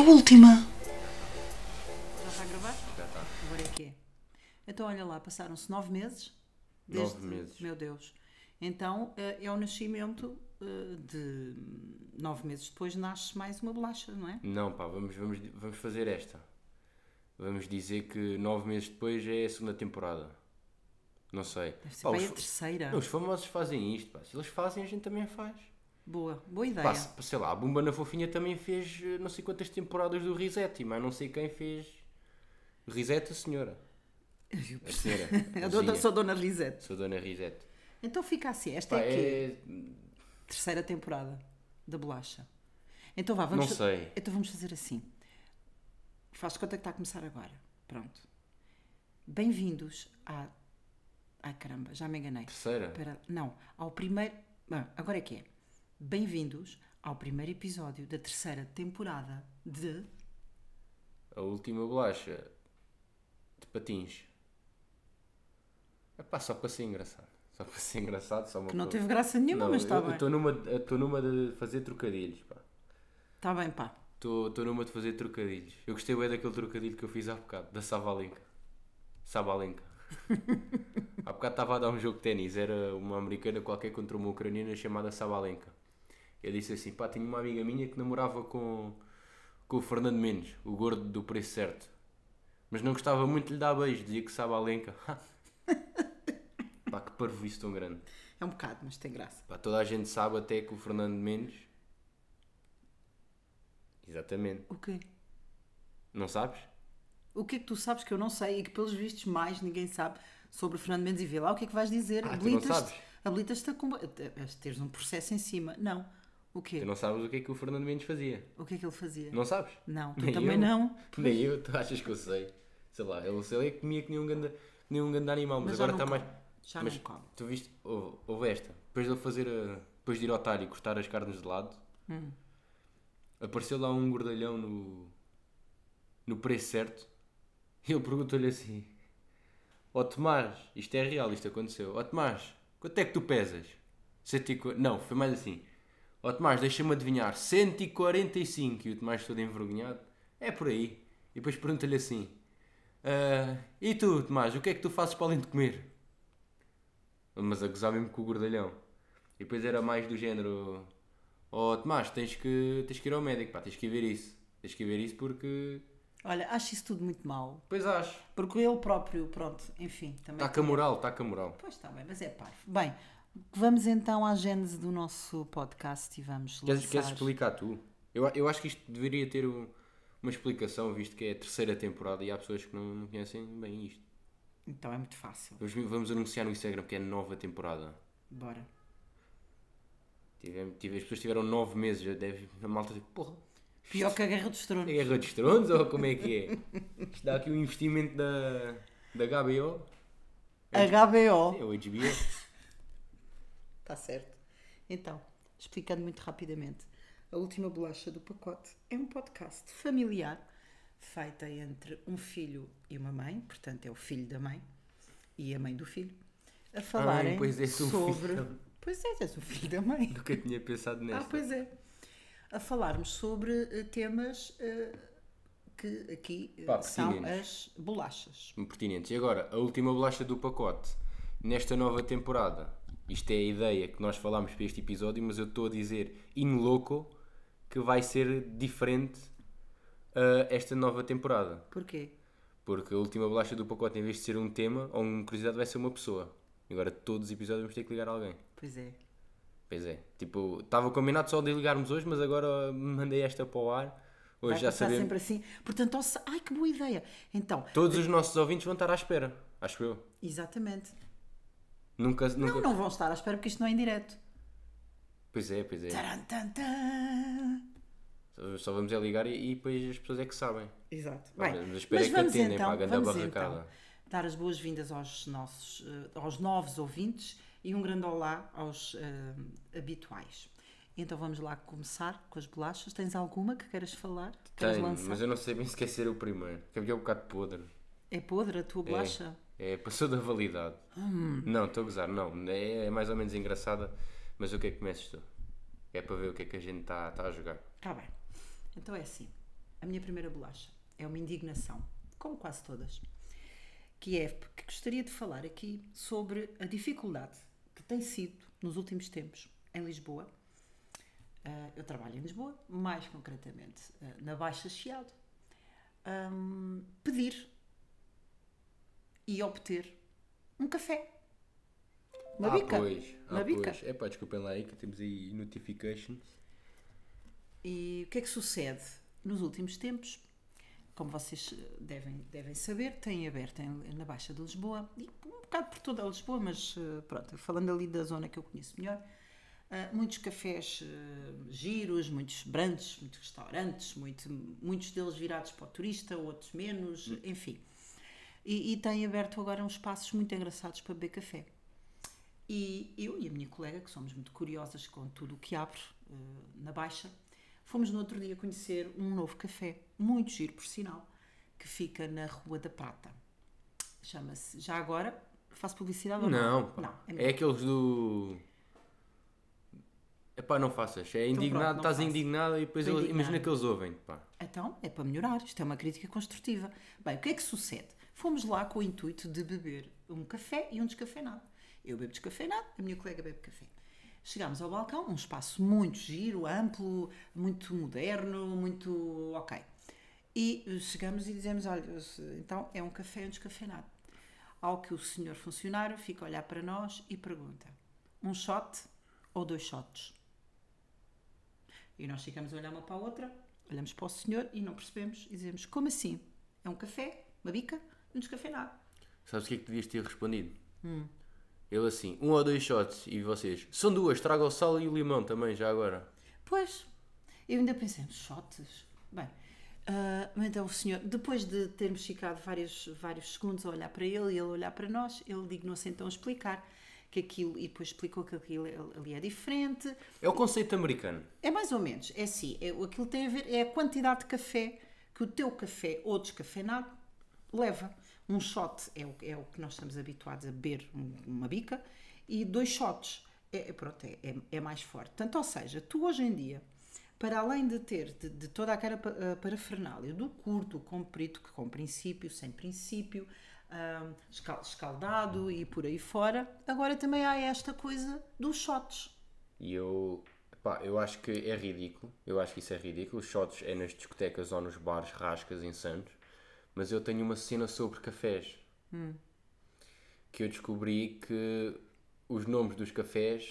última. Já está a gravar? Já está. Agora é que é. Então, olha lá, passaram-se 9 meses. 9 meses. Meu Deus. Então, é o nascimento de 9 meses depois nasce mais uma bolacha, não é? Não, pá, vamos fazer esta. Vamos dizer que 9 meses depois é a segunda temporada. Não sei. Deve ser Pá, bem a terceira. Não, os famosos fazem isto, pá. Se eles fazem, a gente também faz. Boa ideia. Pá, sei lá, a Bumba na Fofinha também fez não sei quantas temporadas do Reset, mas não sei quem fez. Reset, a senhora. A senhora. Sou Dona Risete. Sou Dona Reset. Então fica assim, esta Pá, é que terceira temporada da bolacha. Então vá, vamos Não sei. Então vamos fazer assim. Faz de conta que está a começar agora. Pronto. Bem-vindos à... Ai caramba, já me enganei. Terceira? Espera, não, ao primeiro... agora é que é. Bem-vindos ao primeiro episódio da terceira temporada de... A última bolacha de patins. É pá, só para ser engraçado. Só para ser engraçado, só uma Que não coisa. teve graça nenhuma, Não, mas está eu bem. estou numa de fazer trocadilhos, pá. Está bem, pá. Estou numa de fazer trocadilhos. Eu gostei bem daquele trocadilho que eu fiz há bocado, da Sabalenka. Sabalenka. Há bocado estava a dar um jogo de ténis, era uma americana qualquer contra uma ucraniana chamada Sabalenka. Eu disse assim, pá, tinha uma amiga minha que namorava com o Fernando Mendes, o gordo do preço certo. Mas não gostava muito de lhe dar beijo, dizia que Sabalenka. Pá, que parvoíce tão grande. É um bocado, mas tem graça. Pá, toda a gente sabe até que o Fernando Mendes... Exatamente. O quê? Não sabes? O que é que tu sabes que eu não sei e que pelos vistos mais ninguém sabe sobre Fernando Mendes e Vila? O que é que vais dizer? Tu não sabes? Habilitas-te a teres um processo em cima. Não. O quê? Tu não sabes o que é que o Fernando Mendes fazia. O que é que ele fazia? Não sabes? Não, tu Nem também eu. não. Nem eu, tu achas que eu sei? Sei lá, ele comia que nem um grande animal, mas já agora não está mais... come. Já Mas não come. tu viste, houve esta, depois de ele fazer, depois de ir ao talho e cortar as carnes de lado, apareceu lá um gordalhão no preço certo e ele perguntou-lhe assim, ó Tomás, isto é real, isto aconteceu, ó Tomás, quanto é que tu pesas? 140... Não, foi mais assim, ó Tomás, deixa-me adivinhar, 145, e o Tomás todo envergonhado, é por aí, e depois pergunta-lhe assim, e tu Tomás, o que é que tu fazes para além de comer? Mas a gozar mesmo com o gordalhão. E depois era mais do género, Tomás, tens que ir ao médico, pá, tens que ir ver isso. Tens que ir ver isso porque... Olha, acho isso tudo muito mau. Pois acho. Porque ele próprio, pronto, enfim, também... Está com a moral, está com a moral. Pois está bem, mas é parvo. Bem, vamos então à gênese do nosso podcast e vamos lançar... Queres explicar tu? Eu acho que isto deveria ter uma explicação, visto que é a terceira temporada e há pessoas que não conhecem bem isto. Então é muito fácil. Vamos anunciar no Instagram que é a nova temporada. Bora. As pessoas tiveram 9 meses, já deve... A malta diz, porra... Pior que a Guerra dos Tronos. É Guerra dos Tronos ou como é que é? Isto dá aqui um investimento da HBO. HBO. É o HBO. Está certo. Então, explicando muito rapidamente, a última bolacha do pacote é um podcast familiar feita entre um filho e uma mãe, portanto é o filho da mãe e a mãe do filho, a falarem pois é, sobre... Pois é, és o filho da mãe. Nunca tinha pensado nesta. Pois é. A falarmos sobre temas que aqui são as bolachas. Pertinentes. E agora, a última bolacha do pacote. Nesta nova temporada, isto é a ideia que nós falámos para este episódio, mas eu estou a dizer in loco que vai ser diferente esta nova temporada. Porquê? Porque a última bolacha do pacote, em vez de ser um tema ou uma curiosidade, vai ser uma pessoa. Agora todos os episódios vamos ter que ligar a alguém. Pois é. Pois é. Tipo, estava combinado só de ligarmos hoje, mas agora mandei esta para o ar. Hoje Vai já passar sabemos. sempre assim. Portanto, ai que boa ideia. Então, Todos os nossos ouvintes vão estar à espera. Acho eu. exatamente. Nunca... Não vão estar à espera porque isto não é em direto. Pois é. Taran, tan, tan. Só vamos é ligar e depois as pessoas é que sabem. Exato. Mas Bem, espero mas que vamos atendem então, para a grande vamos barracada. então dar as boas-vindas aos novos ouvintes e um grande olá aos habituais. Então vamos lá começar com as bolachas. Tens alguma que queiras falar? Que queiras Tenho, lançar? mas eu não sei bem se quer ser o primeiro. Que é um bocado podre. É podre a tua bolacha? Passou da validade. Não, estou a gozar, não. É mais ou menos engraçada, mas o que é que começas tu? É para ver o que é que a gente está a jogar. Está bem. Então é assim. a minha primeira bolacha é uma indignação, como quase todas, que é porque gostaria de falar aqui sobre a dificuldade que tem sido, nos últimos tempos, em Lisboa. Eu trabalho em Lisboa, mais concretamente na Baixa Chiado, pedir e obter um café. Uma bica. Uma bica. Pois. Epá, desculpem lá aí que temos aí notifications. E o que é que sucede? Nos últimos tempos, como vocês devem saber, têm aberto na Baixa de Lisboa, e um bocado por toda a Lisboa, mas pronto, falando ali da zona que eu conheço melhor, muitos cafés giros, muitos brunches, muitos restaurantes, muitos deles virados para o turista, outros menos, enfim. E têm aberto agora uns espaços muito engraçados para beber café. E eu e a minha colega, que somos muito curiosas com tudo o que abre na Baixa, fomos no outro dia conhecer um novo café, muito giro por sinal, que fica na Rua da Prata. Chama-se, já agora, faço publicidade ou não? Não, pá. Não, É aqueles do... Epá, não faças. É Então indignado, pronto, não estás faço. indignado e depois Estou imagina indignada. que eles ouvem, pá. Então, é para melhorar. Isto é uma crítica construtiva. Bem, o que é que sucede? Fomos lá com o intuito de beber um café e um descafeinado. Eu bebo descafeinado, a minha colega bebe café. Chegámos ao balcão, um espaço muito giro, amplo, muito moderno, muito ok. E chegamos e dizemos, olha, então é um café e um descafeinado. Ao que o senhor funcionário fica a olhar para nós e pergunta, um shot ou 2 shots? E nós ficamos a olhar uma para a outra, olhamos para o senhor e não percebemos e dizemos, como assim? É um café, uma bica e um descafeinado. Sabes o que é que devias ter respondido? Ele assim, 1 ou 2 shots e vocês, são 2, traga o sal e o limão também, já agora. Pois, eu ainda pensei, shots? Bem, então o senhor, depois de termos ficado vários segundos a olhar para ele e ele a olhar para nós, ele dignou-se então a explicar que aquilo, e depois explicou que aquilo ali é diferente. É o conceito americano. É mais ou menos, é assim, aquilo tem a ver, é a quantidade de café que o teu café ou descafeinado leva. Um shot é o que nós estamos habituados a beber, uma bica, e 2 shots é mais forte. Portanto, ou seja, tu hoje em dia, para além de ter de toda aquela parafernália, do curto, o comprido, que com princípio, sem princípio, escaldado e por aí fora, agora também há esta coisa dos shots. E eu acho que é ridículo. Eu acho que isso é ridículo. Os shots é nas discotecas ou nos bares rascas insanos. Mas eu tenho uma cena sobre cafés. Que eu descobri que os nomes dos cafés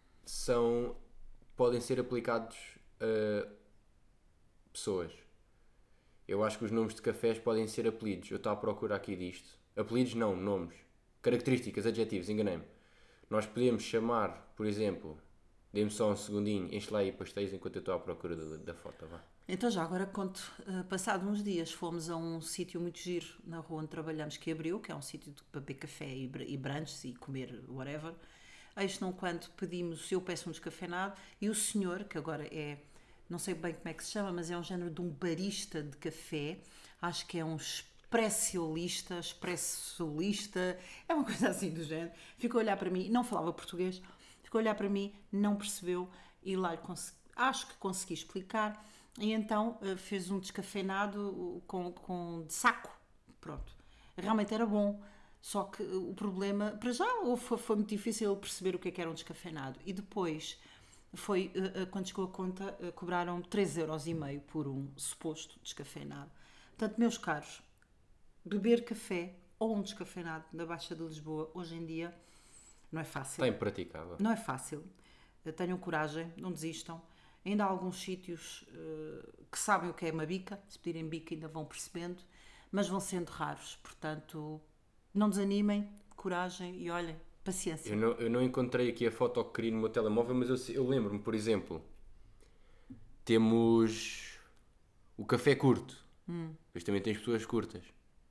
podem ser aplicados a pessoas. Eu acho que os nomes de cafés podem ser apelidos. Eu estou à procura aqui disto. Apelidos não, nomes. Características, adjetivos, enganei-me. Nós podemos chamar, por exemplo... Dê-me só um segundinho, enche lá aí pastéis enquanto eu estou à procura da foto, vá. Então já agora conto, passado uns dias fomos a um sítio muito giro na rua onde trabalhamos que abriu, que é um sítio para beber café e brunches e comer whatever. Eis não quando pedimos, eu peço um descafeinado e o senhor, que agora é, não sei bem como é que se chama, mas é um género de um barista de café, acho que é um expressolista, é uma coisa assim do género, ficou a olhar para mim, não falava português, ficou a olhar para mim, não percebeu e lá acho que consegui explicar e então fez um descafeinado de saco, pronto, realmente era bom, só que o problema, para já foi muito difícil ele perceber o que é que era um descafeinado e depois foi, quando chegou a conta, cobraram 3,5€ por um suposto descafeinado. Portanto, meus caros, beber café ou um descafeinado na Baixa de Lisboa hoje em dia não é fácil. Está impraticável. Não é fácil. Tenham coragem, não desistam. Ainda há alguns sítios que sabem o que é uma bica, se pedirem bica ainda vão percebendo, mas vão sendo raros. Portanto, não desanimem, coragem e olhem, paciência. Eu não encontrei aqui a foto que queria no meu telemóvel, mas eu lembro-me, por exemplo, temos o café curto, depois também tens pessoas curtas.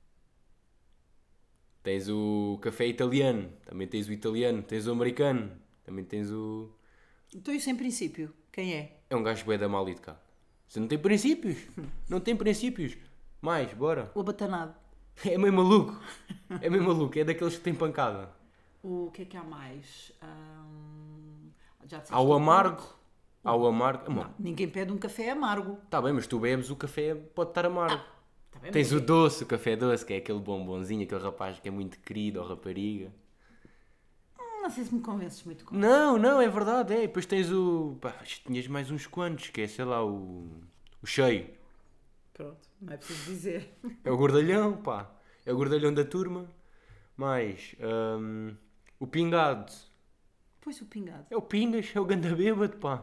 Tens o café italiano, também tens o italiano, tens o americano, também tens o... Então isso em princípio, quem é? É um gajo bué da mal educado. Você não tem princípios, não tem princípios. Mais, bora. O abatanado. É meio maluco, é daqueles que têm pancada. O que é que há mais? Já disseste Há o amargo, Há o amargo. Não, ninguém pede um café amargo. Tá bem, mas tu bebes, o café pode estar amargo. Tá bem, Tens mas o doce, o café doce, que é aquele bombonzinho, aquele rapaz que é muito querido, ou rapariga. não sei se me convences muito com Não, não, é verdade, é. E depois tens o... Pá, tinhas mais uns quantos, que é, sei lá, o cheio. Pronto, não é preciso dizer. É o gordalhão, pá. É o gordalhão da turma. Mais o pingado. Pois o pingado. É o pingas, é o ganda bêbado, pá.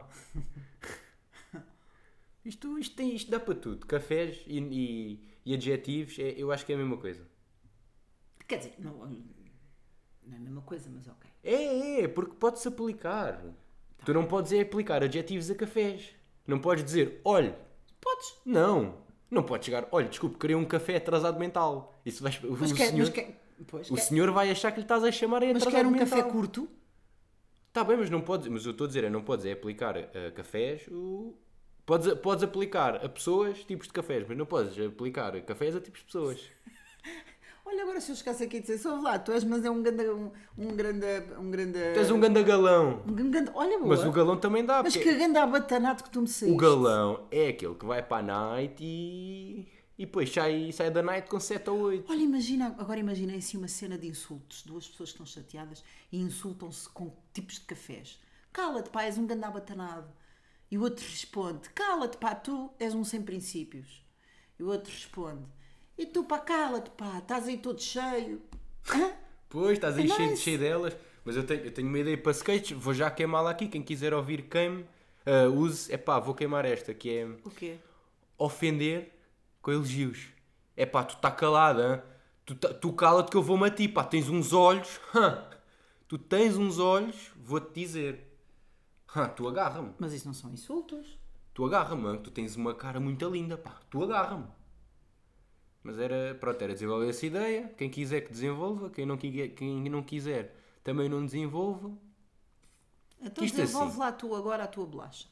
Isto dá para tudo. Cafés e adjetivos, eu acho que é a mesma coisa. Quer dizer, não é a mesma coisa, mas ok. Porque pode-se aplicar. Tu não podes aplicar adjetivos a cafés. Não podes dizer, olha, Podes. não podes chegar, olha, desculpe, queria um café atrasado mental. Isso vai, o senhor vai achar que lhe estás a chamar em mas atrasado quer um mental. café curto? Está bem, mas não podes, mas eu estou a dizer, não podes aplicar a cafés, podes aplicar a pessoas tipos de cafés, mas não podes aplicar cafés a tipos de pessoas. Olha, agora se eu chegasse aqui e dissesse, ouve lá, tu és, mas é um grande... Tu és um ganda galão. Olha, boa. Mas o galão também dá. Mas porque que grande abatanado que tu me saíste. o galão é aquele que vai para a night e depois sai da night com 7 ou 8. Olha, agora imaginem assim uma cena de insultos. Duas pessoas que estão chateadas e insultam-se com tipos de cafés. Cala-te, pá, és um grande abatanado. E o outro responde, cala-te, pá, tu és um sem princípios. E o outro responde, e tu, pá, cala-te, pá, estás aí todo cheio. Hã? Pois, estás aí É cheio, nice. cheio delas. Mas eu tenho uma ideia para skates, vou já queimá-la aqui. Quem quiser ouvir, queime. Use, vou queimar esta, que é O quê? ofender com elogios. Tu está calada, hein? Tu cala-te que eu vou-me a ti, pá, tens uns olhos, tu tens uns olhos, vou-te dizer. Tu agarra-me, Mas isso não são insultos. tu tens uma cara muito linda, pá, tu agarra-me. Mas era desenvolver essa ideia, quem quiser que desenvolva, quem não quiser também não desenvolva. Então Isto desenvolve assim. lá tu agora a tua bolacha.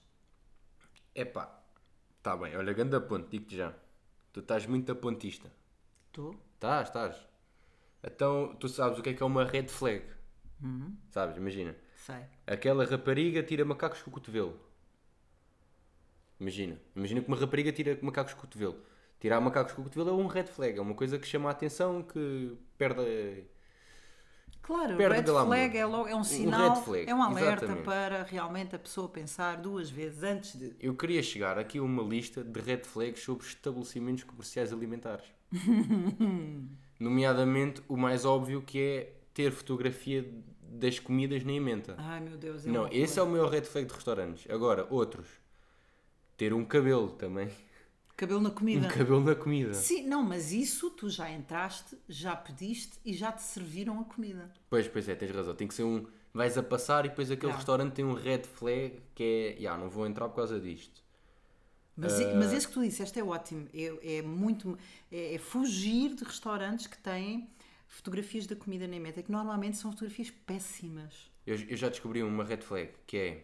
Tá bem, olha, ganda ponto, digo-te já. Tu estás muito apontista. Tu? Estás. Então, tu sabes o que é uma red flag? Sabes, imagina. Sei. Aquela rapariga tira macacos com o cotovelo. Imagina que uma rapariga tira macacos com o cotovelo. Tirar macacos com o cotovelo é um red flag. É uma coisa que chama a atenção, que perde... Claro, o Perde red glamour. flag é um sinal, red flag, é um alerta exatamente. para realmente a pessoa pensar duas vezes antes de... Eu queria chegar aqui a uma lista de red flags sobre estabelecimentos comerciais alimentares. Nomeadamente, o mais óbvio que é ter fotografia das comidas na ementa. Ai meu Deus, Não, esse é o maior red flag de restaurantes. Agora, outros. Ter um cabelo também. Cabelo na comida. Um cabelo na comida. Sim, não, mas isso tu já entraste, já pediste e já te serviram a comida. Pois é, tens razão. Tem que ser um... Vais a passar e depois aquele Não. restaurante tem um red flag que é... não vou entrar por causa disto. Mas esse que tu disseste é ótimo. É fugir de restaurantes que têm fotografias da comida na meta, que normalmente são fotografias péssimas. Eu já descobri uma red flag que é...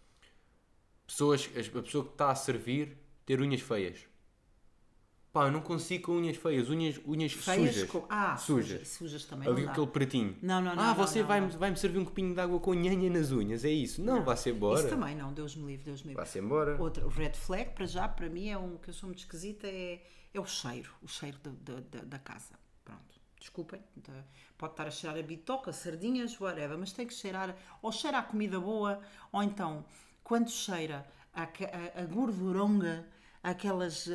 a pessoa que está a servir ter unhas feias. Pá, eu não consigo com unhas feias. Unhas Feias sujas. sujas. Sujas também Ali não dá. aquele pretinho. Não, você não, vai-me servir um copinho de água com nhanha nas unhas. É isso? Não, vá-se embora. Isso também não, Deus me livre, Deus me livre. Vá-se embora. Outra, o red flag, para mim, é um que eu sou muito esquisita, é o cheiro da casa. Pronto, desculpem, pode estar a cheirar a bitoca, sardinhas, whatever, mas tem que cheirar, ou cheira a comida boa, ou então, quando cheira a gorduronga, aquelas,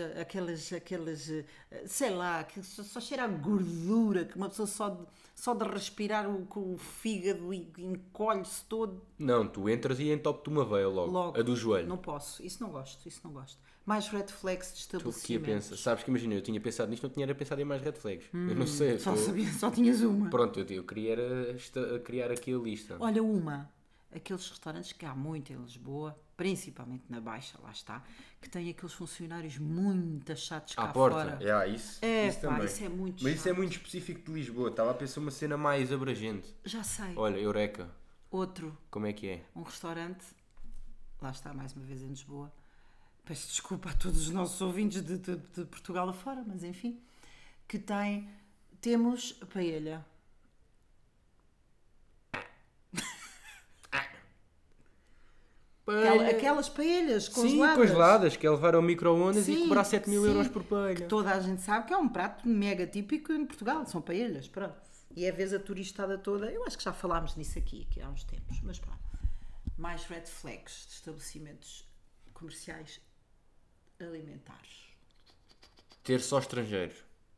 sei lá, que só cheira a gordura, que uma pessoa só de respirar com o fígado encolhe-se todo. Não, tu entras e entope-te uma veia logo. A do joelho. Não posso, isso não gosto. Mais red flags de Tu que ia estabelecimentos. pensar? Sabes que imagina, eu tinha pensado nisto, não tinha era pensado em mais red flags. Eu não sei. Só tinhas uma. Pronto, eu queria criar aqui a lista. Olha, aqueles restaurantes que há muito em Lisboa, principalmente na Baixa, lá está, que têm aqueles funcionários muito chatos cá À porta. fora. Isso Pá, também. isso é muito Mas isso é chato. muito específico de Lisboa. Estava a pensar uma cena mais abrangente. Já sei. Olha, Eureka. Outro, Como é que é? um restaurante, lá está, mais uma vez em Lisboa. Peço desculpa a todos os nossos ouvintes de Portugal afora, mas enfim, que temos paella. Aquelas paelhas Sim, congeladas. congeladas, que é levar ao micro-ondas e Sim, cobrar 7.000 sim. euros por paelha. Toda a gente sabe que é um prato mega típico em Portugal, são paelhas, pronto. E é a vez a turistada toda, eu acho que já falámos nisso aqui há uns tempos, mas pronto. Mais red flags de estabelecimentos comerciais alimentares. Ter só estrangeiros.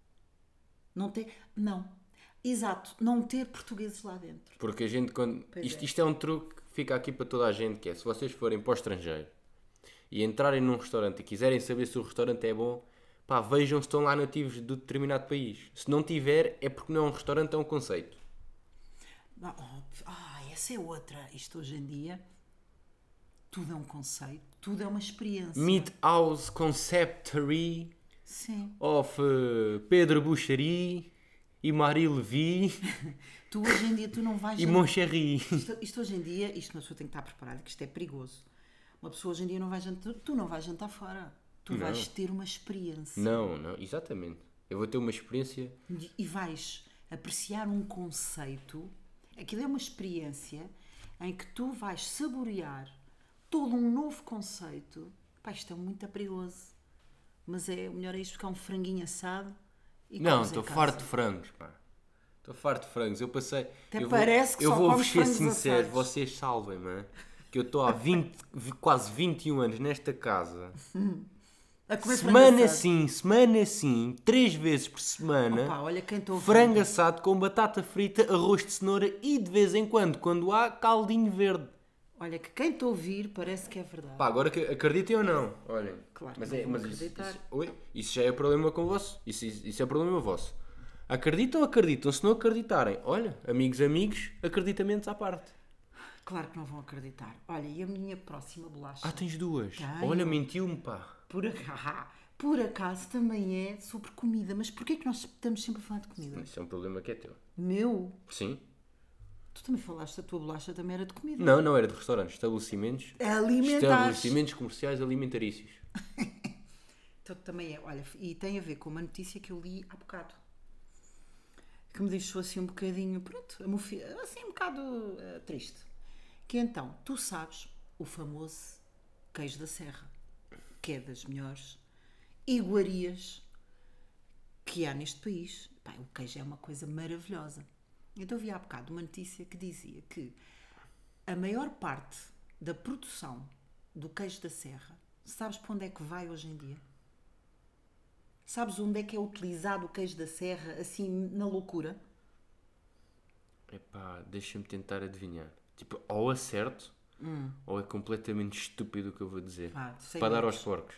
Não. Exato, não ter portugueses lá dentro. Porque a gente, quando. Pois Isto é um truque que fica aqui para toda a gente, que é, se vocês forem para o estrangeiro e entrarem num restaurante e quiserem saber se o restaurante é bom, pá, vejam se estão lá nativos de determinado país. Se não tiver, é porque não é um restaurante, é um conceito. Essa é outra. Isto hoje em dia, tudo é um conceito, tudo é uma experiência. Meat House Conceptory Sim. of Pedro Buxari e Marie Levi Tu hoje em dia, tu não vais... e Moncherry. Isto hoje em dia, isto uma pessoa tem que estar preparada, que isto é perigoso. Uma pessoa hoje em dia não vai jantar, tu não vais jantar fora. Tu Não. vais ter uma experiência. Não, exatamente. Eu vou ter uma experiência. E vais apreciar um conceito. Aquilo é uma experiência em que tu vais saborear todo um novo conceito. Pá, isto é muito perigoso. Mas o melhor é isto, porque é um franguinho assado e Não, comes em estou casa. farto de frangos, pá. Estou farto de frangos. Eu passei. Até eu parece que eu só vou comes ser frangos sincero, assados. vocês salvem-me, hein? Que eu estou há quase 21 anos nesta casa. A comer Semana frango assado. sim, 3 vezes por semana. Opa, olha quem estou a Frango assado com batata frita, arroz de cenoura e de vez em quando há, caldinho verde. Olha que quem te ouvir parece que é verdade. Pá, agora que acreditem ou não, olhem. Claro que mas não é, vou mas acreditar. isso já é problema com vosso. Isso é problema vosso. Acreditam. Se não acreditarem, olha, amigos, acreditamentos à parte. Claro que não vão acreditar. Olha, e a minha próxima bolacha? Ah, tens duas. Tenho. Olha, mentiu-me, pá. Por acaso também é sobre comida. Mas porquê que nós estamos sempre a falar de comida? Isso é um problema que é teu. Meu, Sim. tu também falaste, a tua bolacha também era de comida. Não era de restaurantes. Estabelecimentos comerciais alimentarícios. Então também é. Olha, e tem a ver com uma notícia que eu li há bocado. Que me deixou assim um bocadinho, pronto, assim um bocado triste. Que então, tu sabes, o famoso queijo da Serra, que é das melhores iguarias que há neste país. Pá, o queijo é uma coisa maravilhosa. Então eu vi há bocado uma notícia que dizia que a maior parte da produção do queijo da Serra, sabes para onde é que vai hoje em dia? Sabes onde é que é utilizado o queijo da Serra, assim, na loucura? Epá, deixa-me tentar adivinhar. Tipo, ou acerto, ou é completamente estúpido o que eu vou dizer. Sem para dar medos. aos porcos.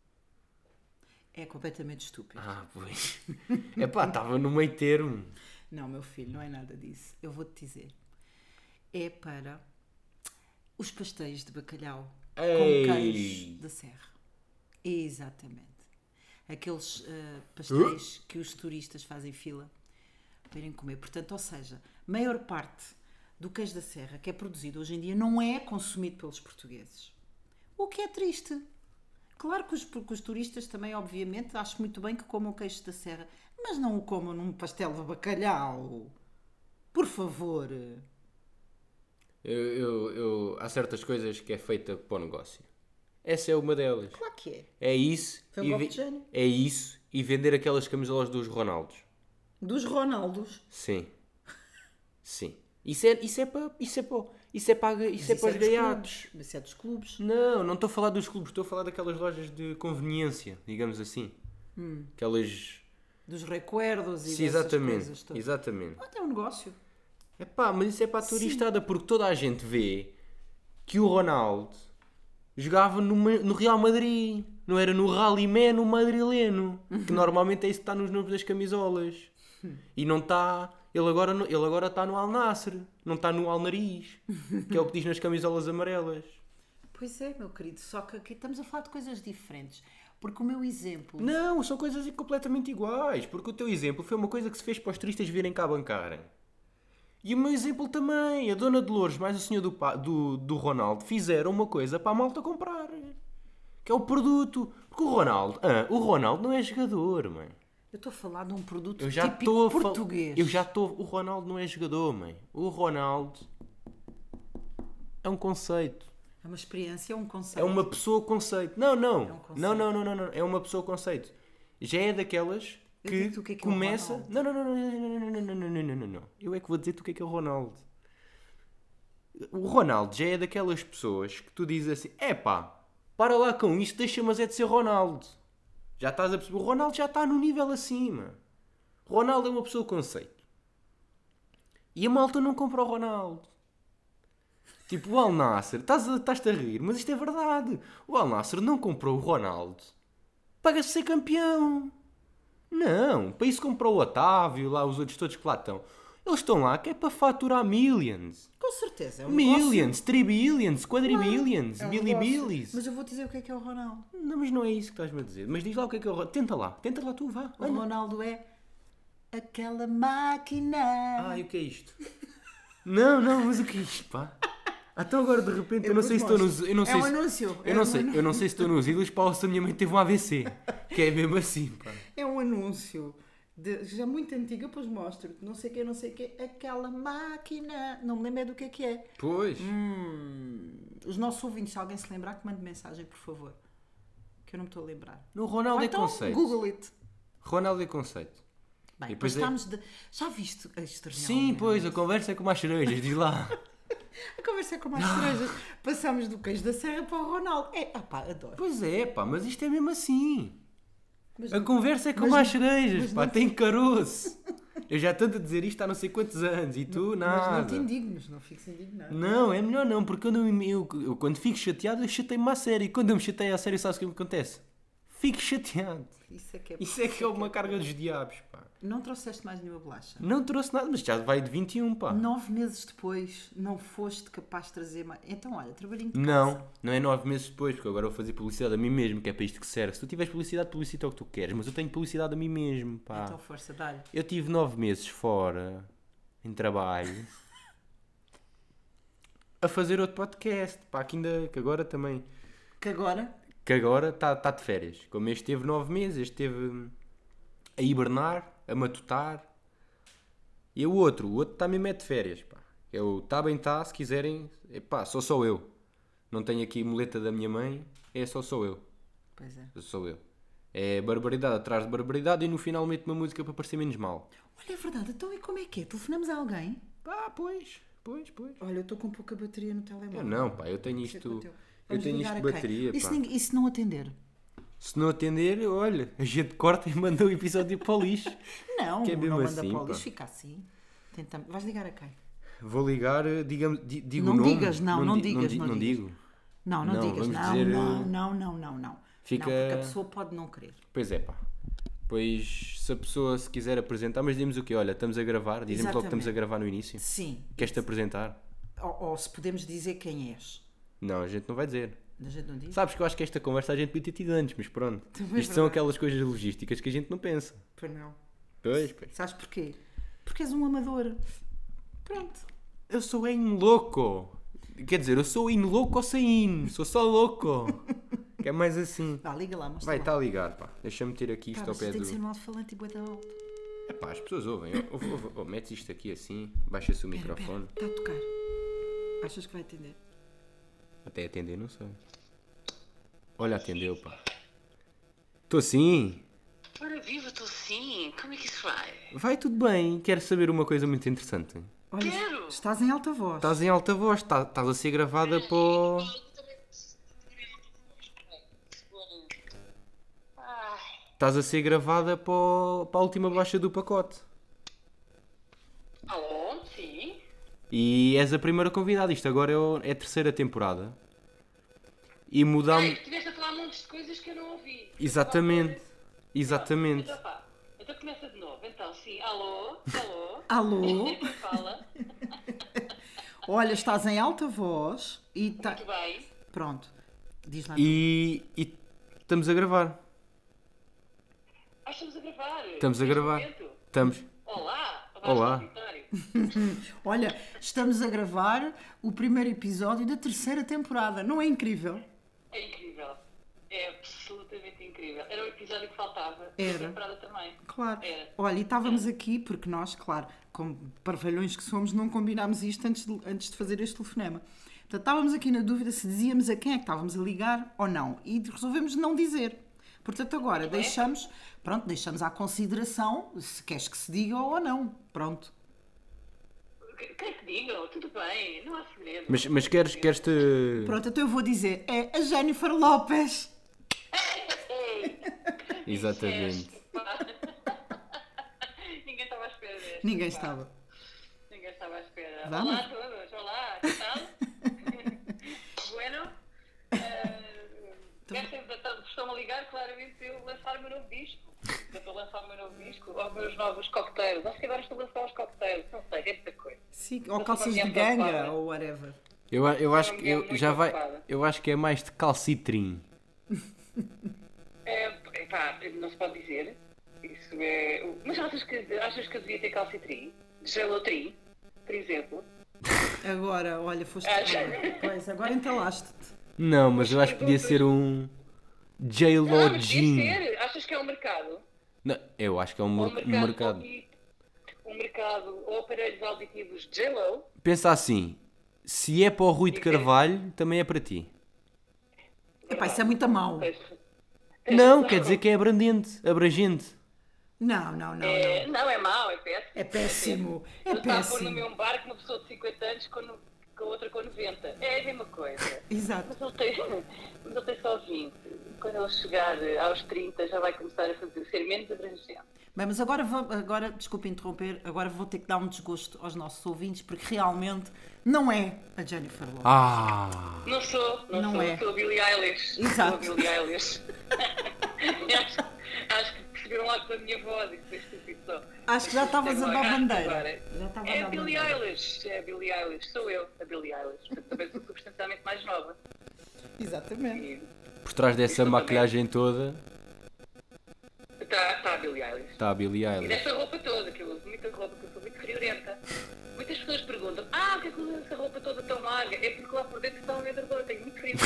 É completamente estúpido. Ah, pois. Epá, estava no meio termo. Não, meu filho, não é nada disso. Eu vou-te dizer. É para os pastéis de bacalhau Ei! com queijo da Serra. Exatamente. Aqueles pastéis que os turistas fazem fila para irem comer. Portanto, ou seja, a maior parte do queijo da Serra que é produzido hoje em dia não é consumido pelos portugueses. O que é triste. Claro que os turistas também, obviamente, acho muito bem que comam o queijo da Serra, mas não o comam num pastel de bacalhau. Por favor. Há certas coisas que é feita para o negócio. Essa é uma delas. Claro que é. É isso. Foi um golpe de gênio. É isso e vender aquelas camisolas dos Ronaldos. Dos Ronaldos. Sim. Isso é para os gaiatos. Isso é dos clubes. Não estou a falar dos clubes, estou a falar daquelas lojas de conveniência, digamos assim. Aquelas. Dos recuerdos e Sim, dessas coisas todas. exatamente. Até um negócio. Epá, mas isso é para a turistada, porque toda a gente vê que o Ronaldo jogava no Real Madrid, não era no Rally-Man, no madrileno, que normalmente é isso que está nos nomes das camisolas. E não está... Ele agora está no Al Nassr, não está no Al Nariz, que é o que diz nas camisolas amarelas. Pois é, meu querido, só que aqui estamos a falar de coisas diferentes. Porque o meu exemplo... Não, são coisas completamente iguais, porque o teu exemplo foi uma coisa que se fez para os turistas virem cá bancarem. E o meu exemplo também, a Dona Dolores mais o senhor do Ronaldo fizeram uma coisa para a malta comprar. Que é o produto. Porque o Ronaldo não é jogador, mãe. Eu estou a falar de um produto típico português. O Ronaldo não é jogador, mãe. O Ronaldo é um conceito. É uma experiência, é um conceito. É uma pessoa conceito. Não, não. É um conceito. Não. É uma pessoa conceito. Já é daquelas Eu que digo-te o que é o começa... Ronaldo. Não. Eu é que vou dizer-te o que é o Ronaldo. O Ronaldo já é daquelas pessoas que tu dizes assim, epá, para lá com isto, deixa-me é de ser Ronaldo. Já estás a perceber? O Ronaldo já está no nível acima. O Ronaldo é uma pessoa conceito. E a malta não compra o Ronaldo. Tipo, o Al Nassr, estás-te a rir, mas isto é verdade. O Al Nassr não comprou o Ronaldo para ser campeão. Não, para isso comprou o Otávio, lá os outros todos que lá estão. Eles estão lá que é para faturar millions. Com certeza, é um Millions, negócio. tribillions, quadribillions, É um bilibilis. negócio. Mas eu vou dizer o que é o Ronaldo. Não, mas não é isso que estás-me a dizer. Mas diz lá o que é o Ronaldo. Tenta lá tu, vá. O Anda. Ronaldo é aquela máquina. Ai, o que é isto? Não, mas o que é isto, pá? Então agora de repente, eu não sei se estou nos... Eu não sei É um se- anúncio. Eu não sei se estou nos ídolos, pá, ou se a minha mãe teve um AVC. Que é mesmo assim, pá. É um anúncio. Já muito antigo, eu depois mostro-te. Não sei o que, aquela máquina. Não me lembro é do que é. Pois. Os nossos ouvintes, se alguém se lembrar, que mande mensagem, por favor. Que eu não me estou a lembrar. No Ronaldo Ou é então, conceito. Google it. Ronaldo é conceito. Bem, E depois depois estamos de... Já viste isto realmente? Sim, pois, a conversa é com mais cerejas, diz lá. A conversa é com mais cerejas. Passamos do queijo da serra para o Ronaldo. Adoro. Pois é, pá, mas isto é mesmo assim. Mas A conversa é com mas mais não- cerejas, mas pá, não tem caroço. Eu já tanto a dizer isto há não sei quantos anos e tu Mas nada. não te indignes, não fiques indignado. Não, é melhor não, porque eu quando fico chateado, eu chateio-me a sério. E quando eu me chateio a sério, sabes o que me acontece? Fico chateado. Isso é que é uma carga dos diabos, pá. Não trouxeste mais nenhuma bolacha. Não trouxe nada, mas já vai de 21, pá. 9 meses depois, não foste capaz de trazer mais. Então, olha, trabalhinho de casa. Não é 9 meses depois, porque agora vou fazer publicidade a mim mesmo, que é para isto que serve. Se tu tiveres publicidade, publicita o que tu queres, mas eu tenho publicidade a mim mesmo, pá. Então, força, dá-lhe. Eu tive 9 meses fora, em trabalho, a fazer outro podcast, pá, que agora também... Que agora, Que agora está de férias. Como este teve 9 meses, este teve a hibernar, a matutar. E o outro está mesmo de férias, pá. É o tá bem tá, se quiserem, pá, sou eu. Não tenho aqui muleta da minha mãe, sou eu. pois é. Sou eu. É barbaridade atrás de barbaridade e no final meto uma música para parecer menos mal. Olha, é verdade, então e como é que é? Telefonamos a alguém? Pá, pois. Olha, eu estou com pouca bateria no telemóvel. Eu não, pá, eu tenho Deixa com isto... o teu. Eu Vamos tenho ligar isto a de quem? bateria, E se pá. ninguém- e se não atender? Se não atender, olha, a gente corta e manda o episódio para o lixo. Não, Que é mesmo não manda assim, para o pá. lixo, fica assim. Tentamos. Vais ligar a quem? Vou ligar, digo Não o nome. digas, não digas, não Não digas. digo. Não Não, digas. vamos Não, dizer, não. fica- Não, porque a pessoa pode não querer. Pois é, pá. Pois, se a pessoa se quiser apresentar, mas dizemos o quê? Olha, estamos a gravar. Dizemos logo que estamos a Exatamente. gravar no início. Sim. Queres-te apresentar? Ou se podemos dizer quem és. Não, a gente não vai dizer. A gente não diz? Sabes que eu acho que esta conversa a gente podia ter tido antes, mas pronto. Também é Isto são verdade. aquelas coisas logísticas que a gente não pensa. Pois não. Pois. Sabes porquê? Porque és um amador. Pronto. Eu sou em louco. Quer dizer, eu sou in louco ou sem in. Sou só louco. Que é mais assim. Vá, liga lá, mostra Vai, lá. está a ligar, pá. Deixa-me ter aqui isto Pá, ao mas pé tem do... que ser um alto-falante e bué da alto. Epá, as pessoas ouvem. Metes isto aqui assim, baixa-se o microfone. Está a tocar. Achas que vai atender? Até atender, não sei. Olha, atendeu, pá. Estou sim. Ora viva, estou sim. Como é que isso vai? Vai tudo bem. Quero saber uma coisa muito interessante. Olha, Quero. estás em alta voz. Estás em alta voz, estás a ser gravada para o... Ai, Estás a ser gravada para a última baixa do pacote. alô? Sim? E és a primeira convidada. Isto agora é a terceira temporada. E Ei, mudamos... estiveste a falar montes de coisas que eu não ouvi. Exatamente. Exatamente. Então pá, então começa de novo. Então, sim. Alô? Alô? Alô? Fala. Olha, estás em alta voz e tá... Muito bem. Pronto. Diz lá. E estamos a gravar. Estamos a gravar. Estamos a Neste gravar. momento. Estamos. Olá. Olá. Olha, estamos a gravar o primeiro episódio da terceira temporada. Não é incrível? É incrível. É absolutamente incrível. Era o episódio que faltava. Era. E a temporada também. Claro. Era. Olha, e estávamos aqui porque nós, claro, como parvalhões que somos, não combinámos isto antes de fazer este telefonema. Portanto, estávamos aqui na dúvida se dizíamos a quem é que estávamos a ligar ou não. E resolvemos não dizer. Portanto, agora deixamos à consideração se queres que se diga ou não. Pronto. Quem que digam, tudo bem, não há segredo. Mas queres-te... Pronto, então eu vou dizer, é a Jennifer Lopez. Ei, Exatamente. pá. Ninguém estava à espera desta. Ninguém pá. estava. Ninguém estava à espera. Vamos. Olá a todos, olá, que tal? Bueno. Estão-me a ligar claramente para eu lançar o meu novo disco. Eu estou a lançar o meu novo disco, ou os meus novos cocktails. Acho que agora estou a lançar os cocktails, não sei, é muita coisa. Sim, ou Eu calças sou uma de mulher ganga preocupada. ou whatever. Eu acho Uma que mulher muito ocupada. eu acho que é mais de calcitrim. Pá, não se pode dizer. Isso é. Mas achas que eu devia ter calcitrim? Gelotrim, por exemplo? Agora, olha, foste... Pois, agora entalaste-te. Não, mas eu acho que podia ser um J-Lo Não, mas Jean. devia ser. Achas que é um mercado? Não, eu acho que é um Ou mercado. Um mercado ou aparelhos auditivos J-Lo? Pensa assim, se é para o Rui de Carvalho, também é para ti. Epá, isso é muito a mau. Não, quer dizer que é abrangente. Não. Não, é mau, é péssimo. É péssimo. É Eu estava a pôr no péssimo. meu barco uma pessoa de 50 anos com outra com 90. É a mesma coisa. Exato. Mas ele tem só 20. Quando ele chegar aos 30 já vai começar a ser menos abrangente. Bem, mas agora, desculpe interromper, agora vou ter que dar um desgosto aos nossos ouvintes, porque realmente não é a Jennifer Lopez. Não sou, é. sou a Billie Eilish. Exato. Sou a Billie Eilish. acho que perceberam lá pela minha voz e que foi estúpido só. Acho que já estavas a dar bandeira. Agora. Já estava a É a dar Billie bandeira. Eilish, é a Billie Eilish, sou eu, a Billie Eilish. Portanto, também sou substancialmente mais nova. Exatamente. E Por trás dessa Isso maquilhagem toda, está a Billie Eilish. está a Billie E Eilish. dessa roupa toda, que eu uso muita roupa, que eu sou muito friorenta. Muitas pessoas perguntam, o que é que usa essa roupa toda tão larga? É porque lá por dentro está um edredom, tenho muito frio.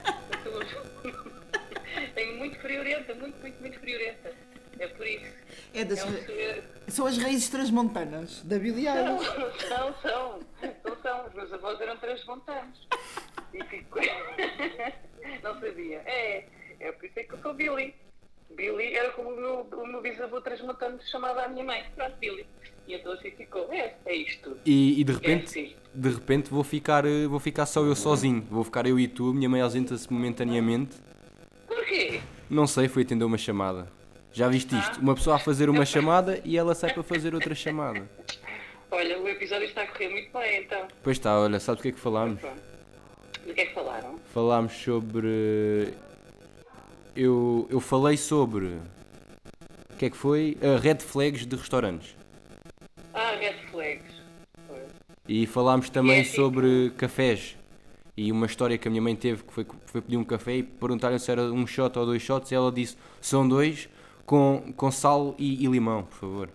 Tenho muito friorenta, muito friorenta. É por isso. É das... É um segredo. São as raízes transmontanas da Billie Eilish. São. Os meus avós eram transmontanos. E fico... Não sabia. É por isso é que eu sou Billy. Billy era como o meu bisavô transmontano chamava a minha mãe. Pronto, Billy. E então assim ficou. É isto tudo. E de assim. repente vou ficar só eu sozinho. Vou ficar eu e tu, minha mãe ausenta-se momentaneamente. Porquê? Não sei, foi atender uma chamada. Já viste isto? Uma pessoa a fazer uma chamada e ela sai para fazer outra chamada. Olha, o episódio está a correr muito bem, então. Pois está, olha, sabes o que é que falámos? Pronto. Do que é que falaram? Falámos sobre... Eu falei sobre... O que é que foi? Red flags de restaurantes. Red flags. Pois. E falámos também É, sim. sobre cafés. E uma história que a minha mãe teve, que foi pedir um café e perguntaram se era um shot ou 2 shots e ela disse, são 2 com sal e limão, por favor.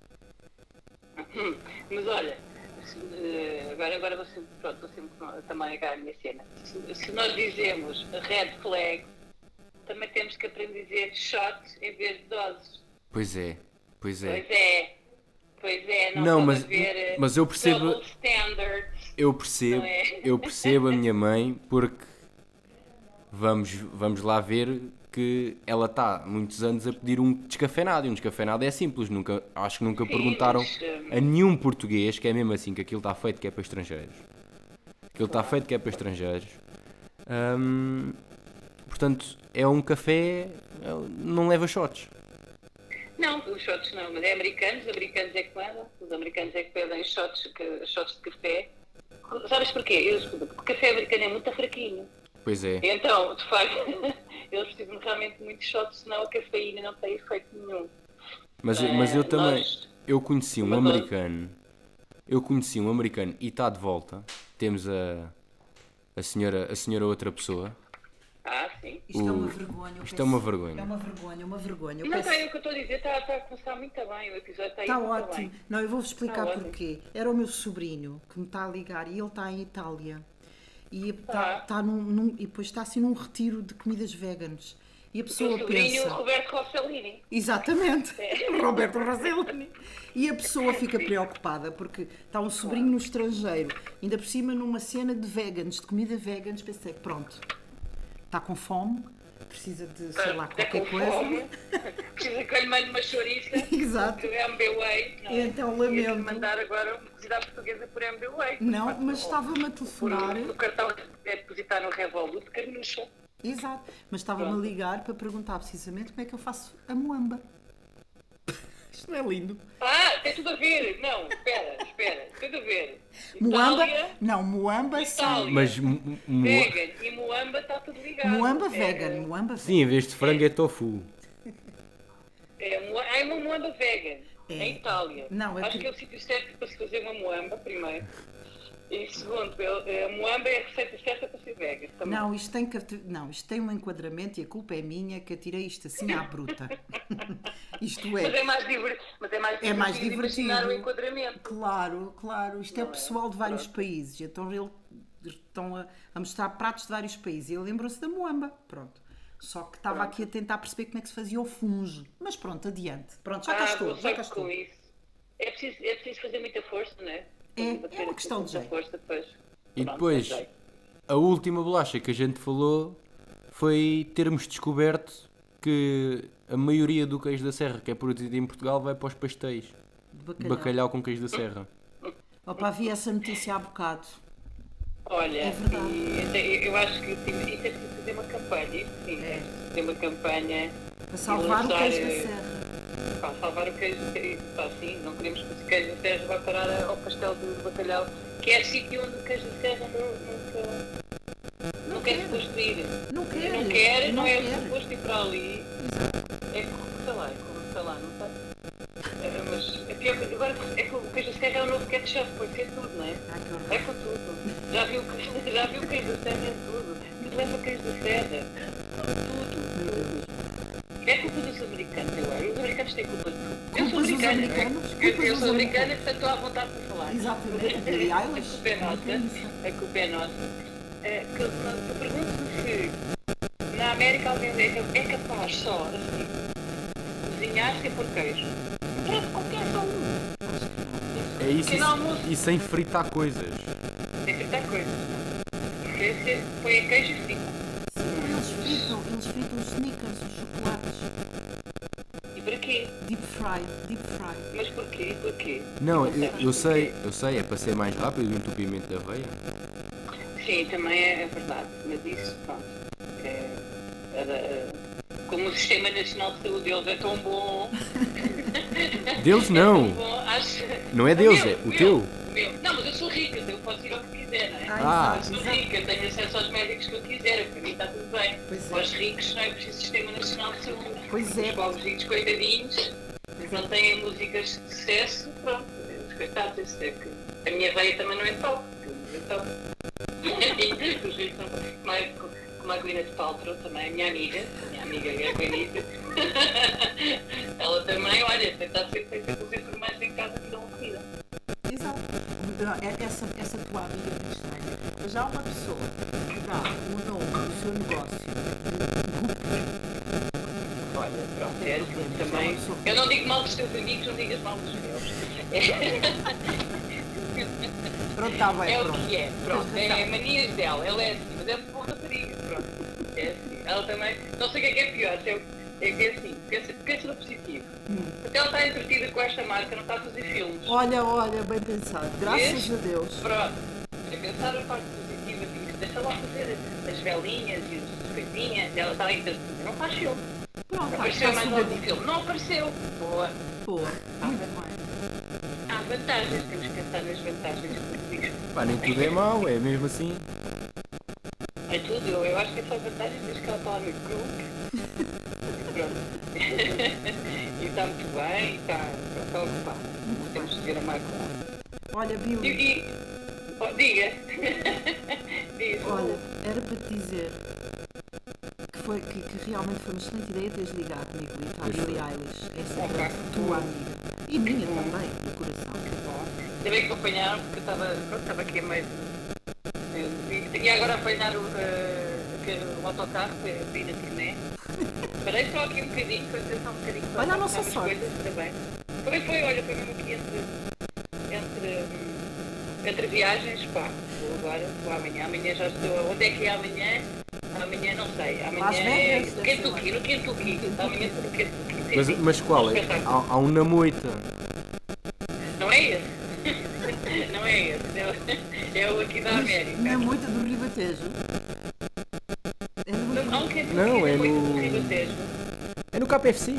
Mas olha, agora vou sempre também a minha cena. Se nós dizemos red flag, também temos que aprender a dizer shot em vez de doses. Pois é. Pois é, Não, pode haver, mas eu percebo... double standards. Eu Não é? percebo a minha mãe porque vamos lá ver que ela está há muitos anos a pedir um descafeinado. E um descafeinado é simples. Acho que nunca Sim, perguntaram mas, a nenhum português que é mesmo assim, que aquilo está feito que é para estrangeiros. Aquilo está feito que é para estrangeiros. Portanto, é um café, não leva shots. Não, os shots não, mas é americanos é que mandam, os americanos é que pedem shots de café. Sabes porquê? Porque o café americano é muito fraquinho. Pois é. Então, de facto, eles precisam realmente de muitos shots, senão a cafeína não tem efeito nenhum. Mas eu também, nós- eu conheci um americano e está de volta. Temos a senhora outra pessoa. Sim. Isto é uma vergonha. eu Isto é peço- uma vergonha. É uma vergonha. Eu Não, peço- é o que eu estou a dizer, está a começar muito bem, o episódio está aí Está muito ótimo. bem. Não, eu vou-vos explicar Está ótimo. porquê. Era o meu sobrinho que me está a ligar e ele está em Itália. E Ah. e depois está assim num retiro de comidas veganas. E a O teu pessoa sobrinho, pensa... Roberto Rossellini. Exatamente, Roberto Rossellini. E a pessoa fica preocupada porque está um sobrinho no estrangeiro, ainda por cima numa cena de veganos, de comida veganos, pensei, pronto, está com fome, precisa de, sei lá, Está qualquer com coisa. fome. Precisa que eu lhe mande uma chouriça. Exato. Que é MBWay. Não é? Então, Ia-lhe lamento. mandar agora uma cozida portuguesa por MBWay. Não, mas estava-me a telefonar. O cartão é depositar no Revolut, carnucha. Exato, mas estava-me a ligar para perguntar precisamente como é que eu faço a moamba. Isto não é lindo. Tem tudo a ver. Não, espera, tudo a ver. Moamba, Itália, não, moamba sim. Itália. Mas Vegan e Moamba está tudo ligado. Moamba É, vegan, moamba vegan. sim, em vez de frango é tofu. É uma moamba vegan. É. Em Itália. Não, é Acho que- que é o sítio certo para se fazer uma moamba, primeiro. E segundo, a moamba é a receita certa para ser vegan. Também. Não, isto tem um enquadramento e a culpa é minha que atirei isto assim à bruta. Isto Mas é. é mais É mais imaginar divertido. o enquadramento. Claro, isto é o Não é? pessoal de vários países, então eles estão a mostrar pratos de vários países e ele lembrou-se da moamba, pronto. Só que estava aqui a tentar perceber como é que se fazia o funge. Mas pronto, adiante. Pronto, já cá estou, vou já só cá estou. com isso. É preciso fazer muita força, não é? É uma questão de Muita jeito. força, depois. E Pronto, depois, é jeito. a última bolacha que a gente falou foi termos descoberto que a maioria do queijo da serra que é produzido em Portugal vai para os pastéis. De Bacalhau com queijo da serra. Opa, vi essa notícia há bocado. Olha, É verdade. eu acho que isso é preciso fazer uma campanha. Isso sim, é preciso fazer uma campanha. Para salvar o lançar, queijo da serra. Para salvar o queijo, sim, não queremos que o queijo da serra vá parar ao pastel de bacalhau, que é sítio onde o queijo da serra nunca é suposto ir. Não quer. Não é quer. suposto ir para ali. Exato. É como, sei lá, não sei. Mas é pior que agora é que o queijo da serra é o novo ketchup, pode ser tudo, não é? Ai, que horror. É com tudo. Já viu o queijo da serra é tudo. Tudo leva queijo da serra. Tudo. É culpa dos americanos, eu acho. Os americanos têm culpa de tudo. Eu sou Culpas dos americana. americanos? Eu sou americana, portanto estou à vontade para falar. Exatamente. Billie A Eilish. culpa é nossa. A culpa é nossa. Eu pergunto-me se na América alguém é capaz só, assim, cozinhar sem pôr queijo. Parece qualquer um. É isso Pequeno almoço. e sem fritar coisas. Tem que dar coisas. Põe a queijo e frita. Eles fritam os sneakers, os chocolates. E para quê? Deep fry. Mas porquê? Porquê? Não, Não sei eu sei, é para ser mais rápido o entupimento da veia. Sim, também é verdade, mas isso, pronto, como o Sistema Nacional de Saúde deles é tão bom... Deles não. É tão bom, acho... Não é deles, é o teu. O meu. Não, mas eu sou rica, eu posso ir ao que quiser, não é? Ah. Eu sou rica, tenho acesso aos médicos que eu quiser, para mim está tudo bem. Pois é. Aos ricos não é preciso Sistema Nacional de Saúde. Pois é. Os pobres coitadinhos, que não têm músicas de sucesso, pronto, os coitados, isso é que a minha veia também não é top, porque eu top. Os ricos são como a Gwyneth Paltrow também, a minha amiga é a Gwyneth. Ela também, olha, está sempre com os enfermeiros em casa que dão comida. Exato. Essa tua amiga é muito estranha. Mas há uma pessoa que dá o nome do seu negócio. Olha, pronto, é assim também. Eu não digo mal dos teus amigos, não digas mal dos meus. Pronto, está bem, É o pronto. que é, pronto, é manias dela, ela é assim, mas é muito boa rapariga, pronto, é assim, ela também, não sei o que é pior, é que é assim, pensa no positivo, até ela está entretida com esta marca, não está a fazer filmes, Olha, bem pensado. Graças Vês? a Deus. pronto, é pensar a parte positiva, assim, deixa lá fazer as velinhas e as coisinhas, ela está entretida, não faz filme, Pronto, apareceu mais algum sugadinho. filme, não apareceu, boa, Boa. Muito bem. há vantagens, temos que pensar nas vantagens políticas. Pá, nem tudo é mau, é mesmo assim. É tudo, eu acho que é só vantagens desde que ela está lá no grupo. Pronto. E está muito bem, e está ocupado. Temos de ver a marca lá. Olha, Billy, Diga. Diz. olha, era para te dizer que realmente foi uma excelente ideia teres ligado comigo e para a Pois Billie foi. Eilish, essa Ok. tua amiga. E minha também, do coração. Ainda bem que apanharam, porque eu estava aqui a meio. E agora a apanhar o autocarro para ir na turnê. Parei só aqui um bocadinho, foi só um bocadinho. Para Olha a nossa umas sorte. coisas também. Olha, foi mesmo aqui entre viagens, pá, vou amanhã. Amanhã já estou. Onde é que é amanhã? Amanhã não sei. Amanhã Las é Vegas, no deve ser Kentucky, no Kentucky. Amanhã estou no Kentucky. Mas qual? É? Há um na moita. Não é esse? Não é esse. É o aqui da América. Na moita do Ribatejo. É no Não, há um Kentucky Não, é na moita no- do Ribatejo. É no KFC.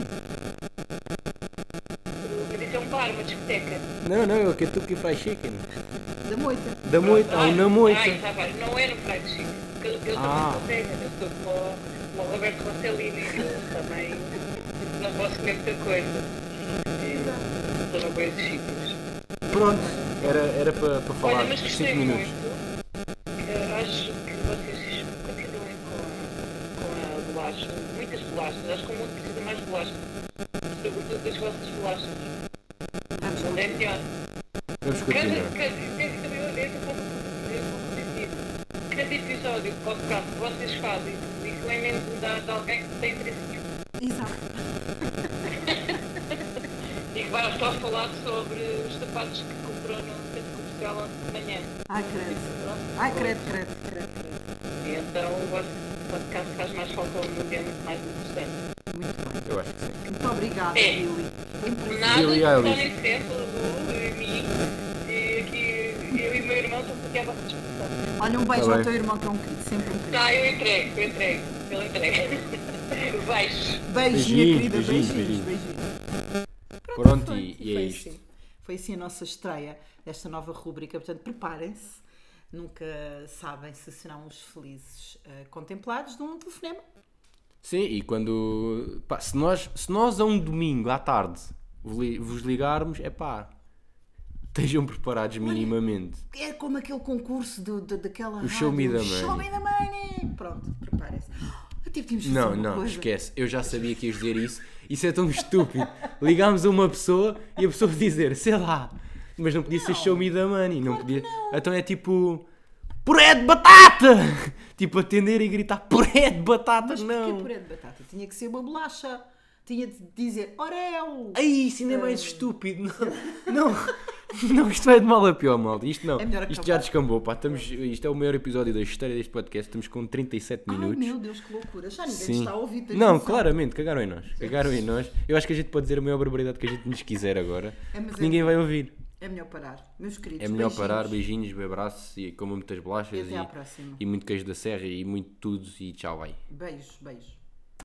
Mas isso é um bar, uma discoteca. Não, é o Kentucky Fried Chicken. Da moita. Da moita, há um na moita. Ai, tá bem, não é no Fried Chicken. Porque eu também Ah. sou cega, eu estou como o Roberto Rossellini, eu também não posso comer muita coisa. Estou no boi de chips. Pronto, era para falar Olha, mas 5 gostei minutos. muito. Acho que vocês continuem com a bolacha. Muitas bolachas. Acho que o mundo precisa de mais bolachas. Sobretudo das vossas bolachas. Onde é melhor. Vamos continuar. Cada episódio de podcast que vocês fazem e que lembrem de alguém que tem interesse Exato. e que vai só falar sobre os sapatos que comprou no centro comercial ontem de manhã. Ai, credo. Ai, credo. E então o vosso podcast faz mais falta ao mundo e é muito mais interessante. Muito bem. Eu acho que sim. Muito obrigada, É. Lili. Foi um prazer. Nada, Billie só Eilish. nem sempre, a mim, e aqui eu e o meu irmão estamos aqui à vossa disposição. Olha, um beijo Tá ao bem. teu irmão que é um querido, sempre um querido. Tá, eu entrego, ele entrega. Beijo. Beijo, minha querida, Beijinhos. beijinhos. Pronto, Foi, e é foi isto. assim. Foi assim a nossa estreia desta nova rúbrica. Portanto, preparem-se. Nunca sabem se serão os felizes contemplados de um telefonema. Sim, e quando. Pá, se nós a um domingo à tarde vos ligarmos, é pá. Estejam preparados minimamente. É como aquele concurso daquela rádio. Show Me the Money. Show Me the Money. Pronto, preparem-se. Até podíamos fazer uma Não, coisa. esquece. Eu já sabia que ias dizer isso. Isso é tão estúpido. Ligámos a uma pessoa e a pessoa dizer, sei lá. Mas não podia ser Show Me the Money. Não podia. Então é tipo. Puré de batata! Tipo atender e gritar puré de batata, Mas não. porquê puré de batata? Tinha que ser uma bolacha. Tinha de dizer Oreo. Ai, isso ainda é mais estúpido. Não, isto vai de mal a pior, malta. Isto não. É melhor Isto acabar. já descambou, pá. Isto é o maior episódio da história deste podcast. Estamos com 37 Ai, minutos. meu Deus, que loucura. Já ninguém Sim. está a ouvir. tens Não, noção? claramente, cagaram em nós. Eu acho que a gente pode dizer a maior barbaridade que a gente nos quiser agora. Mas Que ninguém vai ouvir. É melhor parar. Meus queridos, É melhor beijinhos. parar, beijinhos, abraços e comam muitas bolachas E até à próxima. e muito queijo da serra e muito tudo e tchau, vai. Beijos.